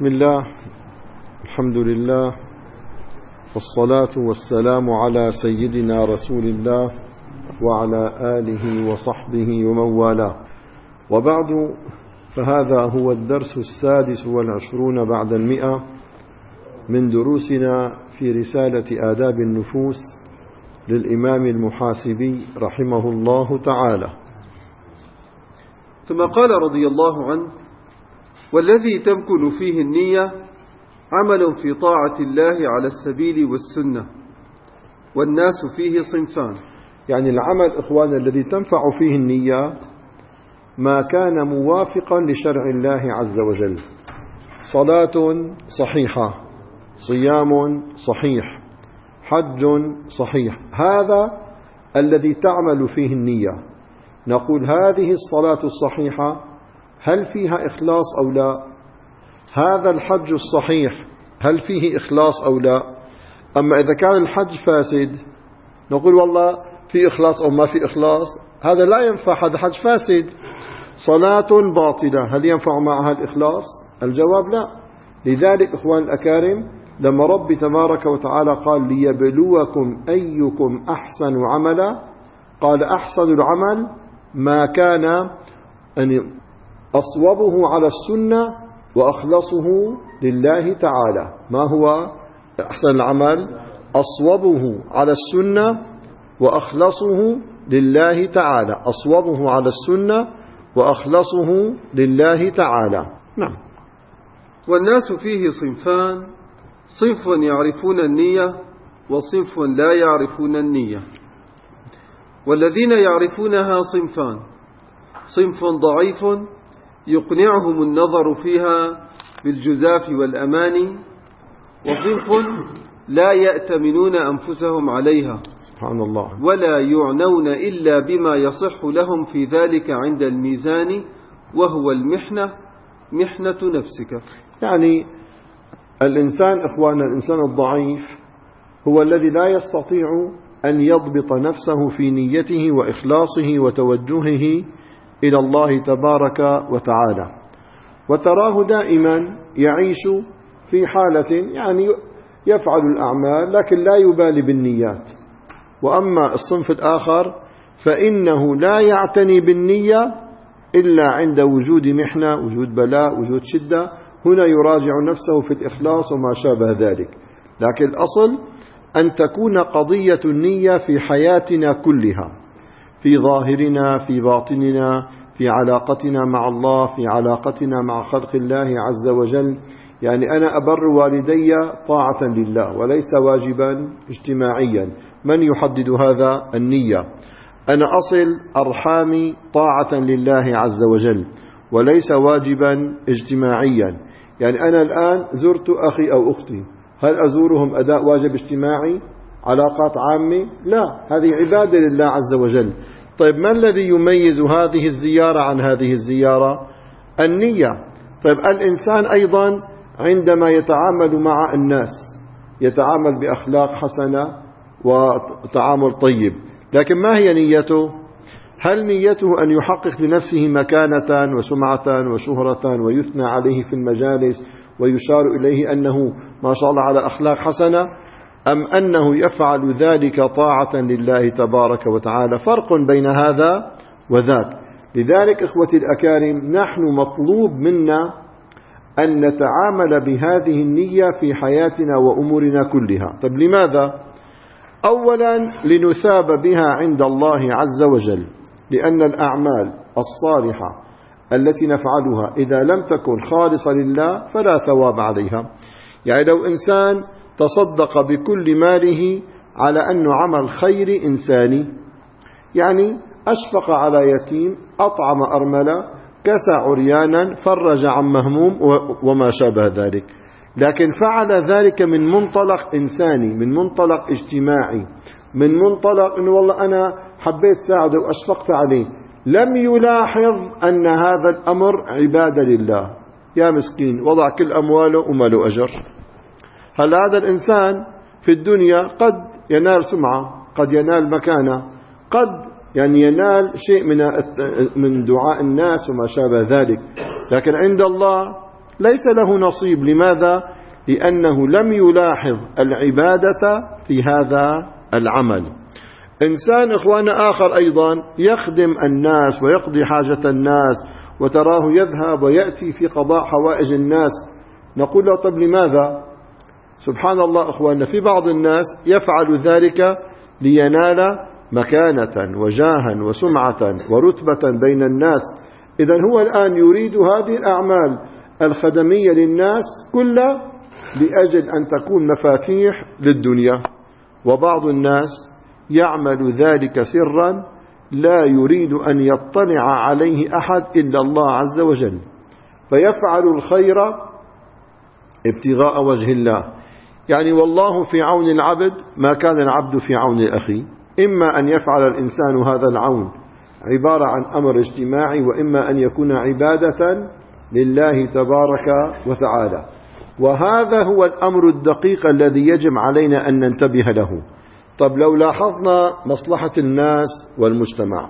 بسم الله، الحمد لله، والصلاة والسلام على سيدنا رسول الله وعلى آله وصحبه ومن والاه، وبعد، فهذا هو الدرس 26 بعد 100 من دروسنا في رسالة آداب النفوس للإمام المحاسبي رحمه الله تعالى. ثم قال رضي الله عنه: والذي تمكن فيه النية عمل في طاعة الله على السبيل والسنة، والناس فيه صنفان. يعني العمل إخوان الذي تنفع فيه النية ما كان موافقا لشرع الله عز وجل، صلاة صحيحة، صيام صحيح، حج صحيح، هذا الذي تعمل فيه النية. نقول هذه الصلاة الصحيحة هل فيها إخلاص أو لا؟ هذا الحج الصحيح هل فيه إخلاص أو لا؟ أما إذا كان الحج فاسد نقول والله في إخلاص أو ما في إخلاص، هذا لا ينفع، هذا حج فاسد. صلاة باطلة هل ينفع معها الإخلاص؟ الجواب لا. لذلك إخوان الأكارم، لما رب تبارك وتعالى قال ليبلوكم أيكم أحسن عملا، قال أحسن العمل ما كان أصوبه على السنة وأخلصه لله تعالى. ما هو أحسن العمل؟ أصوبه على السنة وأخلصه لله تعالى، أصوبه على السنة وأخلصه لله تعالى. نعم. والناس فيه صنفان: صنف يعرفون النية وصنف لا يعرفون النية. والذين يعرفونها صنفان: صنف ضعيف يقنعهم النظر فيها بالجزاف والأماني، وصنف لا يأتمنون أنفسهم عليها سبحان الله، ولا يعنون إلا بما يصح لهم في ذلك عند الميزان، وهو المحنة، محنة نفسك. يعني الإنسان إخوانا، الإنسان الضعيف هو الذي لا يستطيع أن يضبط نفسه في نيته وإخلاصه وتوجهه إلى الله تبارك وتعالى، وتراه دائما يعيش في حالة يعني يفعل الأعمال لكن لا يبالي بالنيات. وأما الصنف الآخر فإنه لا يعتني بالنية إلا عند وجود محنة، وجود بلاء، وجود شدة، هنا يراجع نفسه في الإخلاص وما شابه ذلك. لكن الأصل أن تكون قضية النية في حياتنا كلها، في ظاهرنا، في باطننا، في علاقتنا مع الله، في علاقتنا مع خلق الله عز وجل. يعني أنا أبر والدي طاعة لله وليس واجبا اجتماعيا، من يحدد هذا؟ النية. أنا أصل أرحامي طاعة لله عز وجل وليس واجبا اجتماعيا. يعني أنا الآن زرت أخي أو أختي، هل أزورهم أداء واجب اجتماعي، علاقات عامة؟ لا، هذه عبادة لله عز وجل. طيب ما الذي يميز هذه الزيارة عن هذه الزيارة؟ النية. طيب الإنسان أيضا عندما يتعامل مع الناس يتعامل بأخلاق حسنة وتعامل طيب، لكن ما هي نيته؟ هل نيته أن يحقق لنفسه مكانة وسمعة وشهرة ويثنى عليه في المجالس ويشار إليه أنه ما شاء الله على أخلاق حسنة، أم أنه يفعل ذلك طاعة لله تبارك وتعالى؟ فرق بين هذا وذاك. لذلك إخوتي الأكارم، نحن مطلوب منا أن نتعامل بهذه النية في حياتنا وأمورنا كلها. طيب لماذا؟ أولا لنثاب بها عند الله عز وجل، لأن الأعمال الصالحة التي نفعلها إذا لم تكن خالصة لله فلا ثواب عليها. يعني لو إنسان تصدق بكل ماله على أنه عمل خير إنساني، يعني أشفق على يتيم، أطعم أرملة، كسى عريانا، فرج عن مهموم وما شابه ذلك، لكن فعل ذلك من منطلق إنساني، من منطلق اجتماعي، من منطلق أنه والله أنا حبيت ساعده وأشفقت عليه، لم يلاحظ أن هذا الأمر عبادة لله. يا مسكين وضع كل أمواله وما له أجر. هل هذا الإنسان في الدنيا قد ينال سمعة، قد ينال مكانة، قد يعني ينال شيء من دعاء الناس وما شابه ذلك، لكن عند الله ليس له نصيب. لماذا؟ لأنه لم يلاحظ العبادة في هذا العمل. إنسان إخوانا آخر أيضا يخدم الناس ويقضي حاجة الناس، وتراه يذهب ويأتي في قضاء حوائج الناس، نقول له طب لماذا؟ سبحان الله إخوانا، في بعض الناس يفعل ذلك لينال مكانة وجاها وسمعة ورتبة بين الناس. إذن هو الآن يريد هذه الأعمال الخدمية للناس كلها لأجل أن تكون مفاتيح للدنيا. وبعض الناس يعمل ذلك سرا لا يريد أن يطلع عليه أحد إلا الله عز وجل، فيفعل الخير ابتغاء وجه الله. يعني والله في عون العبد ما كان العبد في عون أخيه. إما أن يفعل الإنسان هذا العون عبارة عن أمر اجتماعي، وإما أن يكون عبادة لله تبارك وتعالى. وهذا هو الأمر الدقيق الذي يجب علينا أن ننتبه له. طب لو لاحظنا مصلحة الناس والمجتمع،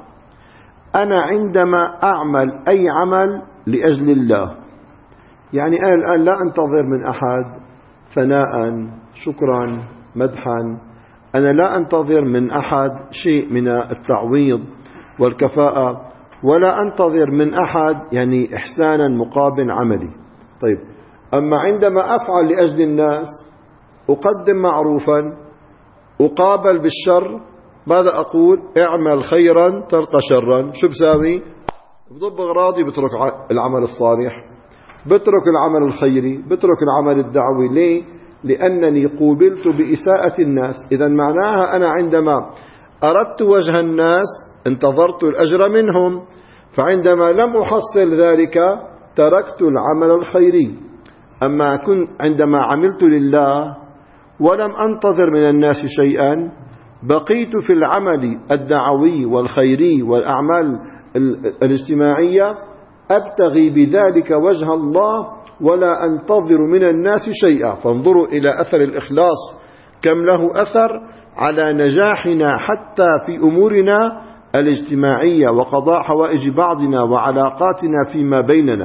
أنا عندما أعمل أي عمل لأجل الله، يعني أنا الآن لا أنتظر من أحد ثناء شكرا مدحا، أنا لا أنتظر من أحد شيء من التعويض والكفاءة، ولا أنتظر من أحد يعني إحسانا مقابل عملي. طيب أما عندما أفعل لأجل الناس، أقدم معروفا أقابل بالشر، ماذا أقول؟ اعمل خيرا تلقى شرا. شو بساوي؟ بضب أغراضي، بترك العمل الصالح، بترك العمل الخيري، بترك العمل الدعوي. ليه؟ لأنني قوبلت بإساءة الناس. إذا معناها أنا عندما أردت وجه الناس انتظرت الأجر منهم، فعندما لم أحصل ذلك تركت العمل الخيري. أما كنت عندما عملت لله ولم أنتظر من الناس شيئا، بقيت في العمل الدعوي والخيري والأعمال الاجتماعية أبتغي بذلك وجه الله ولا أنتظر من الناس شيئا. فانظروا إلى أثر الإخلاص كم له أثر على نجاحنا حتى في أمورنا الاجتماعية وقضاء حوائج بعضنا وعلاقاتنا فيما بيننا.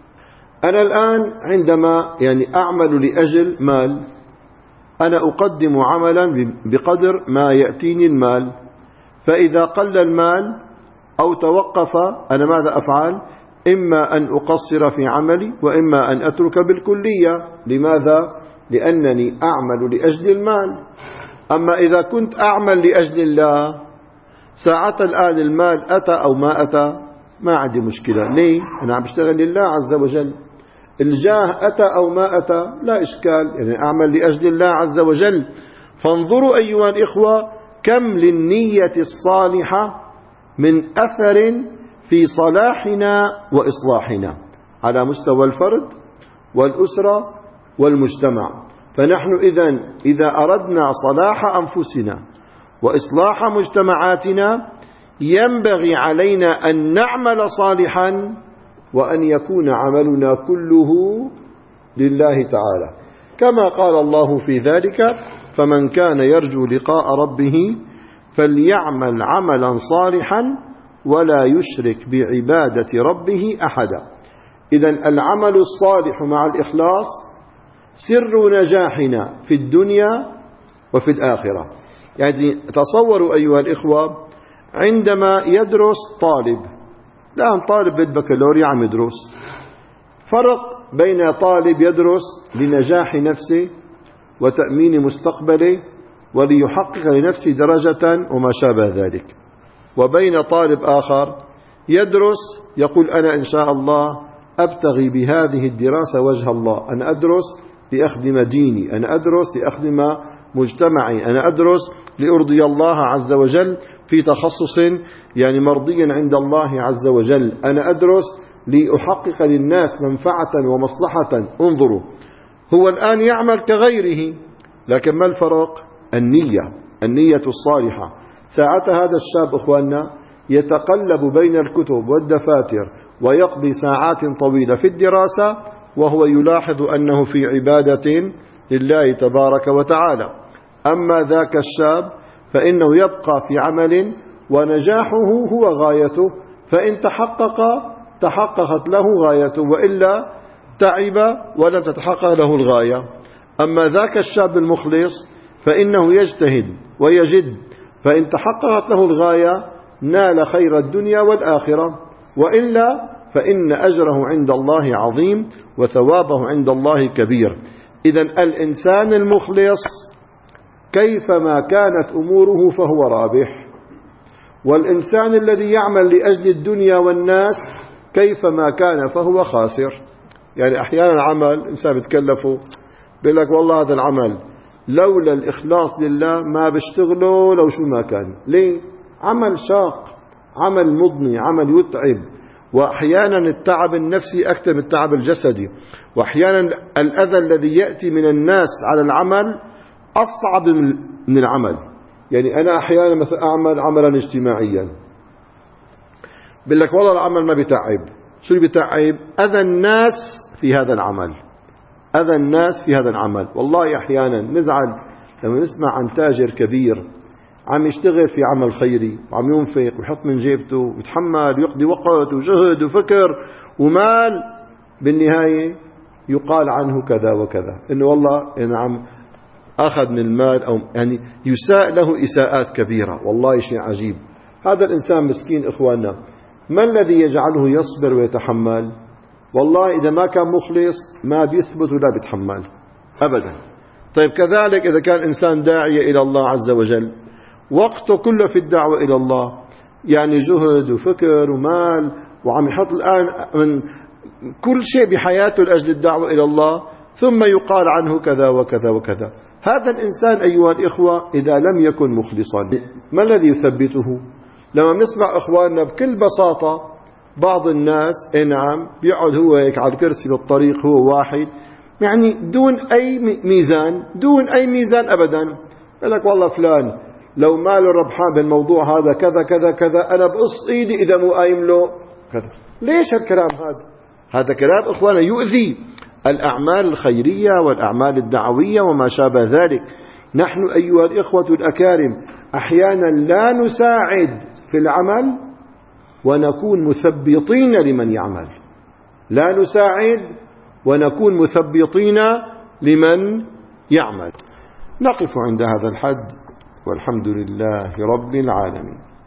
أنا الآن عندما يعني أعمل لأجل مال، أنا أقدم عملا بقدر ما يأتيني المال، فإذا قل المال أو توقف أنا ماذا أفعل؟ إما أن أقصر في عملي وإما أن أترك بالكلية. لماذا؟ لأنني أعمل لأجل المال. أما إذا كنت أعمل لأجل الله، ساعة الآن المال أتى أو ما أتى ما عندي مشكلة. ليه؟ أنا عم بشتغل لله عز وجل. الجاه أتى أو ما أتى لا إشكال، يعني أعمل لأجل الله عز وجل. فانظروا أيها الإخوة كم للنية الصالحة من أثر في صلاحنا وإصلاحنا على مستوى الفرد والأسرة والمجتمع. فنحن إذا أردنا صلاح أنفسنا وإصلاح مجتمعاتنا ينبغي علينا أن نعمل صالحا وأن يكون عملنا كله لله تعالى، كما قال الله في ذلك: فمن كان يرجو لقاء ربه فليعمل عملا صالحا ولا يشرك بعبادة ربه أحدا. إذن العمل الصالح مع الإخلاص سر نجاحنا في الدنيا وفي الآخرة. يعني تصوروا أيها الإخوة عندما يدرس طالب، الآن طالب بالبكالوريا عم يدرس، فرق بين طالب يدرس لنجاح نفسه وتأمين مستقبله وليحقق لنفسه درجة وما شابه ذلك، وبين طالب آخر يدرس يقول أنا إن شاء الله أبتغي بهذه الدراسة وجه الله، أنا أدرس لأخدم ديني، أنا أدرس لأخدم مجتمعي، أنا أدرس لأرضي الله عز وجل في تخصص يعني مرضي عند الله عز وجل، أنا أدرس لأحقق للناس منفعة ومصلحة. انظروا، هو الآن يعمل كغيره، لكن ما الفرق؟ النية الصالحة. ساعة هذا الشاب أخواننا يتقلب بين الكتب والدفاتر ويقضي ساعات طويلة في الدراسة وهو يلاحظ أنه في عبادة لله تبارك وتعالى. أما ذاك الشاب فإنه يبقى في عمل ونجاحه هو غايته، فإن تحققت له غايته، وإلا تعب ولم تتحقق له الغاية. أما ذاك الشاب المخلص فإنه يجتهد ويجد، فإن تحققت له الغاية نال خير الدنيا والآخرة، وإلا فإن أجره عند الله عظيم وثوابه عند الله كبير. إذن الإنسان المخلص كيفما كانت أموره فهو رابح، والإنسان الذي يعمل لأجل الدنيا والناس كيفما كان فهو خاسر. يعني أحيانا عمل إنسان بتكلفه بيقول لك والله هذا العمل لولا الإخلاص لله ما بشتغله لو شو ما كان. ليه؟ عمل شاق، عمل مضني، عمل يتعب، وأحيانا التعب النفسي أكثر من التعب الجسدي، وأحيانا الأذى الذي يأتي من الناس على العمل أصعب من العمل. يعني أنا أحيانا مثلا أعمل عملا اجتماعيا بقول لك والله العمل ما بيتعب. شو اللي بيتعب؟ أذى الناس في هذا العمل، أذى الناس في هذا العمل. والله أحيانا نزعل لما نسمع عن تاجر كبير عم يشتغل في عمل خيري وعم ينفق ويحط من جيبته ويتحمل ويقضي وقت وجهد وفكر ومال، بالنهاية يقال عنه كذا وكذا، إنه والله نعم أخذ من المال، أو يعني يساء له إساءات كبيرة. والله شيء عجيب. هذا الإنسان مسكين إخواننا، ما الذي يجعله يصبر ويتحمل؟ والله إذا ما كان مخلص ما بيثبت ولا بيتحمل أبدا. طيب كذلك إذا كان إنسان داعية إلى الله عز وجل وقته كله في الدعوة إلى الله، يعني جهد وفكر ومال، وعم يحط الآن من كل شيء بحياته لأجل الدعوة إلى الله، ثم يقال عنه كذا وكذا وكذا. هذا الإنسان أيها الإخوة إذا لم يكن مخلصا ما الذي يثبته؟ لما نسمع إخواننا بكل بساطة بعض الناس نعم بيقعد هو هيك على الكرسي بالطريق هو واحد، يعني دون أي ميزان، دون أي ميزان أبدا. يقول لك والله فلان لو ماله ربحان بالموضوع هذا كذا كذا كذا أنا بقص إيدي إذا مو قايم له كذا. ليش هالكلام هذا؟ هذا كلام إخوانا يؤذي الأعمال الخيرية والأعمال الدعوية وما شابه ذلك. نحن أيها الإخوة الأكارم أحيانا لا نساعد في العمل ونكون مثبطين لمن يعمل، لا نساعد ونكون مثبطين لمن يعمل. نقف عند هذا الحد، والحمد لله رب العالمين.